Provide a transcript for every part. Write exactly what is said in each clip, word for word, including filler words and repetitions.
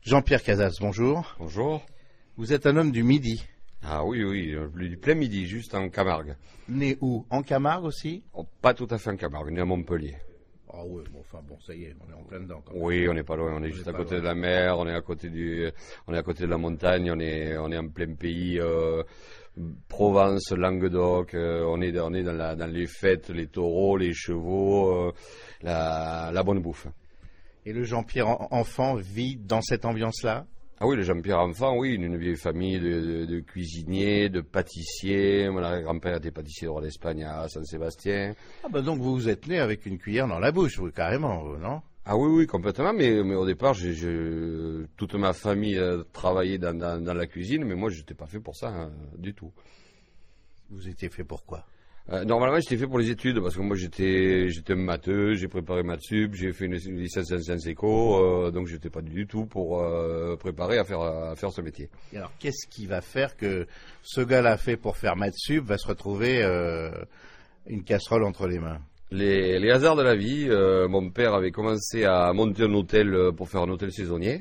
Jean-Pierre Casals, bonjour. Bonjour. Vous êtes un homme du Midi. Ah oui, oui, du plein Midi, juste en Camargue. Né où? En Camargue aussi? Oh, pas tout à fait en Camargue, né à Montpellier. Ah oui, bon, enfin bon, ça y est, on est en plein dedans. Quand même. Oui, on n'est pas loin, on est On juste est à pas côté loin. de la mer, on est à côté du, on est à côté de la montagne, on est, on est en plein pays, euh, Provence, Languedoc, euh, on est, on est dans la, dans les fêtes, les taureaux, les chevaux, euh, la, la bonne bouffe. Et le Jean-Pierre en- enfant vit dans cette ambiance-là? Ah oui, le Jean-Pierre enfant, oui, d'une vieille famille de, de, de cuisiniers, de pâtissiers. Mon arrière-grand-père était pâtissier roi d'Espagne à Saint-Sébastien. Ah ben donc vous vous êtes né avec une cuillère dans la bouche, vous, carrément, vous, non? Ah oui, oui, complètement, mais, mais au départ, j'ai, j'ai- toute ma famille euh, travaillait dans, dans, dans la cuisine, mais moi, je n'étais pas fait pour ça, hein, du tout. Vous étiez fait pour quoi? Euh, normalement, j'étais fait pour les études, parce que moi, j'étais j'étais un matheux, j'ai préparé maths sup, j'ai fait une, une licence en sciences éco, euh, donc j'étais pas du tout pour euh, préparer à faire, à faire ce métier. Et alors, qu'est-ce qui va faire que ce gars-là fait pour faire maths sup va se retrouver euh, une casserole entre les mains? Les, les hasards de la vie, euh, mon père avait commencé à monter un hôtel euh, pour faire un hôtel saisonnier.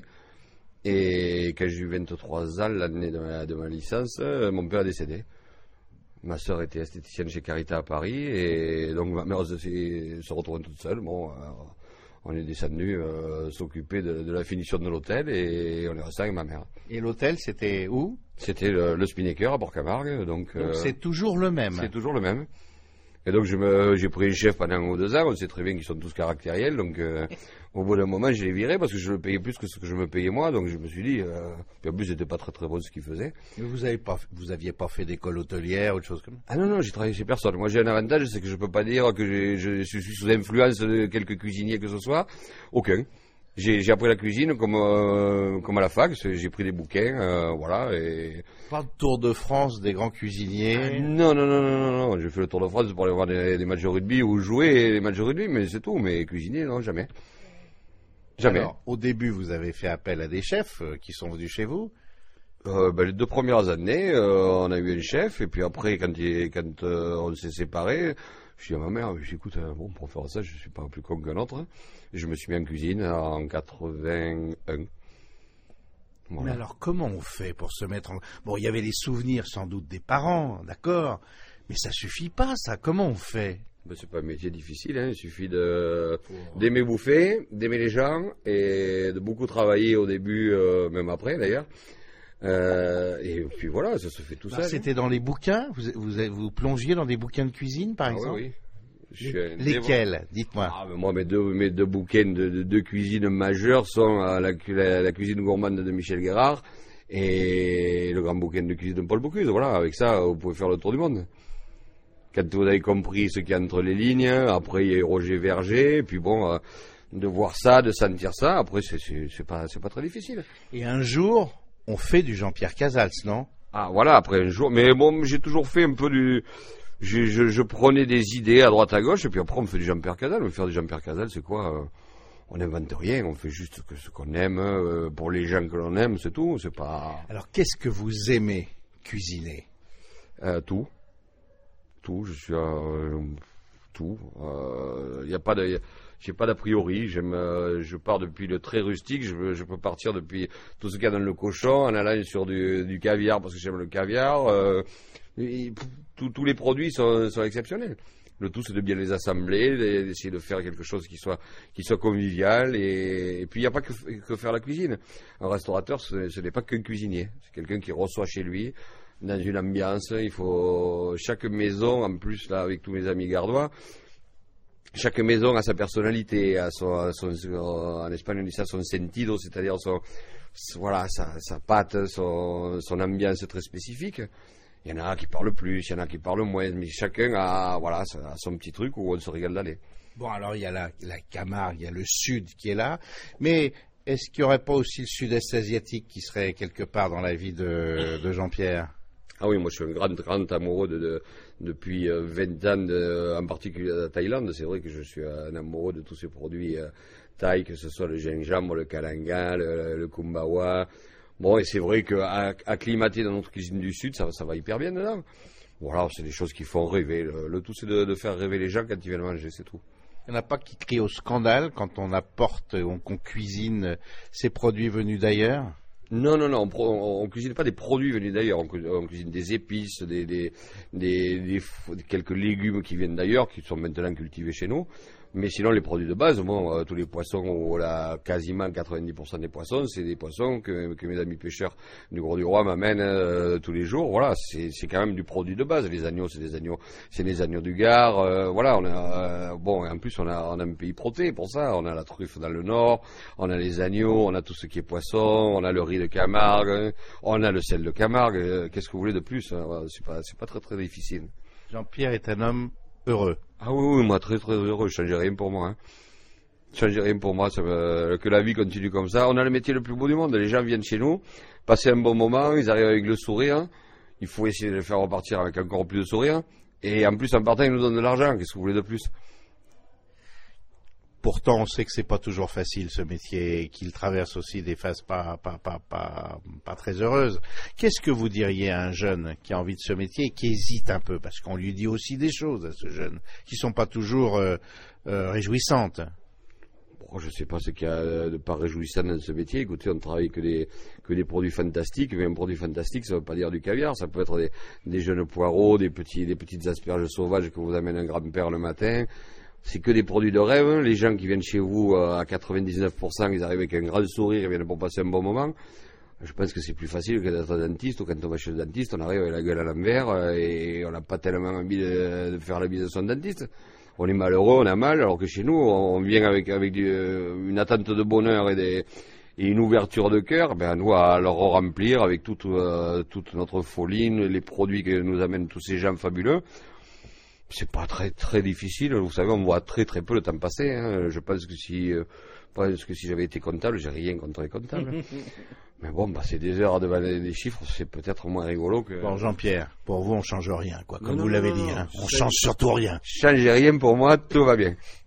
Et quand j'ai eu vingt-trois ans, l'année de ma, de ma licence, euh, mon père est décédé. Ma sœur était esthéticienne chez Carita à Paris, et donc ma mère se, se retrouvait toute seule. Bon, euh, on est descendu euh, s'occuper de, de la finition de l'hôtel, et on est resté avec ma mère. Et l'hôtel, c'était où? C'était le, le Spinnaker à Port-Camargue, donc, Donc euh, c'est toujours le même. c'est toujours le même. Et donc je me, j'ai pris le chef pendant un ou deux ans, on sait très bien qu'ils sont tous caractériels, donc euh, au bout d'un moment je l'ai viré parce que je le payais plus que ce que je me payais moi, donc je me suis dit, euh, puis en plus c'était pas très très bon ce qu'il faisait. Mais vous avez pas, vous aviez pas fait d'école hôtelière ou autre chose comme ça? Ah non, non, j'ai travaillé chez personne. Moi j'ai un avantage, c'est que je peux pas dire que j'ai- je, je suis sous influence de quelques cuisiniers que ce soit, aucun. J'ai, j'ai appris la cuisine comme, euh, comme à la fac, c'est- j'ai pris des bouquins, euh, voilà, et... Pas de Tour de France des grands Ah, cuisiniers. non, non, non, non, non, non, j'ai fait le Tour de France pour aller voir des, des matchs de rugby ou jouer des matchs de rugby, mais c'est tout, mais cuisiner, non, jamais. Jamais. Alors, au début, vous avez fait appel à des chefs euh, qui sont venus chez vous. Euh, ben, les deux premières années, euh, on a eu un chef, et puis après, quand, il, quand euh, on s'est séparés, je dis à ma mère, je dis, écoute, euh, bon, pour faire ça, je suis pas plus con qu'un autre. Hein. Et je me suis mis en cuisine en quatre-vingt-un. Mais Voilà. alors, comment on fait pour se mettre en... Bon, il y avait les souvenirs sans doute des parents, d'accord, mais ça suffit pas, ça. Comment on fait? Ben, c'est pas un métier difficile, hein. Il suffit de, d'aimer bouffer, d'aimer les gens, et de beaucoup travailler au début, euh, même après d'ailleurs. Euh, et puis voilà, ça se fait tout Alors, seul. c'était dans les bouquins. Vous, vous, vous plongiez dans des bouquins de cuisine, par Ah oui, exemple? oui. Je suis un dévot. Lesquels? Dites-moi. Ah, ben moi, mes deux, mes deux bouquins de, de, de cuisine majeure sont euh, la, cu- la, la cuisine gourmande de Michel Guérard et le grand bouquin de cuisine de Paul Bocuse. Voilà, avec ça, vous pouvez faire le tour du monde. Quand vous avez compris ce qu'il y a entre les lignes, après il y a eu Roger Verger, puis bon, euh, de voir ça, de sentir ça, après c'est, c'est, c'est pas, c'est pas très difficile. Et un jour, on fait du Jean-Pierre Casals, non? Ah voilà, après un jour, mais bon, j'ai toujours fait un peu du... Je, je, je prenais des idées à droite à gauche, et puis après on fait du Jean-Pierre Casals. Mais faire du Jean-Pierre Casals, c'est quoi euh, on n'invente rien, on fait juste que ce qu'on aime, euh, pour les gens que l'on aime, c'est tout, c'est pas... Alors, qu'est-ce que vous aimez cuisiner? Euh, tout. Tout, je suis... Euh, tout. Il n'y a pas de... J'ai pas d'a priori, j'aime, euh, je pars depuis le très rustique, je, je peux partir depuis tout ce qu'il y a dans le cochon, en allant sur du, du caviar parce que j'aime le caviar. Euh, et, pff, tous tous les produits sont, sont exceptionnels. Le tout, c'est de bien les assembler, d'essayer de faire quelque chose qui soit, qui soit convivial. Et, et puis, il n'y a pas que, que faire la cuisine. Un restaurateur, ce, ce n'est pas qu'un cuisinier. C'est quelqu'un qui reçoit chez lui, dans une ambiance. Il faut chaque maison, en plus, là, avec tous mes amis gardois, chaque maison a sa personnalité, a son, a son, en Espagne on dit ça, son sentido, c'est-à-dire son, voilà, sa, sa patte, son, son ambiance très spécifique. Il y en a qui parlent plus, il y en a qui parlent moins, mais chacun a, voilà, a son petit truc où on se régale d'aller. Bon, alors il y a la, la Camargue, il y a le sud qui est là, mais est-ce qu'il n'y aurait pas aussi le sud-est asiatique qui serait quelque part dans la vie de, de Jean-Pierre? Ah oui, moi je suis un grand, grand amoureux de, de depuis vingt ans, de, en particulier de la Thaïlande. C'est vrai que je suis un amoureux de tous ces produits euh, thaï, que ce soit le gingembre, le kalanga, le, le kumbawa. Bon, et c'est vrai qu'acclimater dans notre cuisine du Sud, ça, ça va hyper bien dedans. Voilà, c'est des choses qui font rêver. Le, le tout, c'est de, de faire rêver les gens quand ils viennent manger, c'est tout. Il n'y en a pas qui crient au scandale quand on apporte, on, qu'on cuisine ces produits venus d'ailleurs? Non, non, non, on ne cuisine pas des produits venus d'ailleurs, on, on cuisine des épices, des, des, des, des, des quelques légumes qui viennent d'ailleurs, qui sont maintenant cultivés chez nous. Mais sinon, les produits de base, bon, euh, tous les poissons, ou la, quasiment quatre-vingt-dix pour cent des poissons, c'est des poissons que, que mes amis pêcheurs du Gros du Roi m'amènent euh, tous les jours. Voilà, c'est, c'est quand même du produit de base. Les agneaux, c'est des agneaux, c'est des agneaux du Gard. Euh, voilà, on a, euh, bon, et en plus, on a, on a un pays proté pour ça. On a la truffe dans le Nord, on a les agneaux, on a tout ce qui est poisson, on a le riz de Camargue, on a le sel de Camargue. Euh, qu'est-ce que vous voulez de plus? Hein? C'est pas, c'est pas très très difficile. Jean-Pierre est un homme heureux. Ah oui, oui, moi très très heureux, je changeais rien pour moi. Hein. Je changeais rien pour moi, ça me... que la vie continue comme ça. On a le métier le plus beau du monde, les gens viennent chez nous, passer un bon moment, ils arrivent avec le sourire, il faut essayer de les faire repartir avec encore plus de sourire, et en plus en partant ils nous donnent de l'argent, qu'est-ce que vous voulez de plus? Pourtant, on sait que c'est pas toujours facile ce métier et qu'il traverse aussi des phases pas, pas, pas, pas, pas très heureuses. Qu'est-ce que vous diriez à un jeune qui a envie de ce métier et qui hésite un peu, parce qu'on lui dit aussi des choses à ce jeune qui sont pas toujours euh, euh, réjouissantes? Bon, je sais pas ce qu'il y a de pas réjouissant dans ce métier. Écoutez, on travaille que des que des produits fantastiques. Mais un produit fantastique, ça veut pas dire du caviar. Ça peut être des, des jeunes poireaux, des petits, des petites asperges sauvages que vous amène un grand-père le matin. C'est que des produits de rêve. Hein. Les gens qui viennent chez vous, à quatre-vingt-dix-neuf pour cent, ils arrivent avec un grand sourire, ils viennent pour passer un bon moment. Je pense que c'est plus facile que d'être dentiste, ou quand on va chez le dentiste, on arrive avec la gueule à l'envers et on n'a pas tellement envie de, de faire la bise à son dentiste. On est malheureux, on a mal, alors que chez nous, on vient avec, avec du, une attente de bonheur et, des, et une ouverture de cœur, ben, on doit leur remplir avec toute, euh, toute notre folie, les produits que nous amènent tous ces gens fabuleux. C'est pas très très difficile, vous savez, on voit très très peu le temps passer. Hein. Je pense que si, euh, pense que si j'avais été comptable, j'ai rien contre les comptables. Mais bon, bah, c'est des heures devant des chiffres, c'est peut-être moins rigolo que. Bon, Jean-Pierre, pour vous, on change rien, quoi. Comme non, vous non, l'avez non, dit, non, hein. non. On change surtout rien. Changez rien pour moi, tout va bien.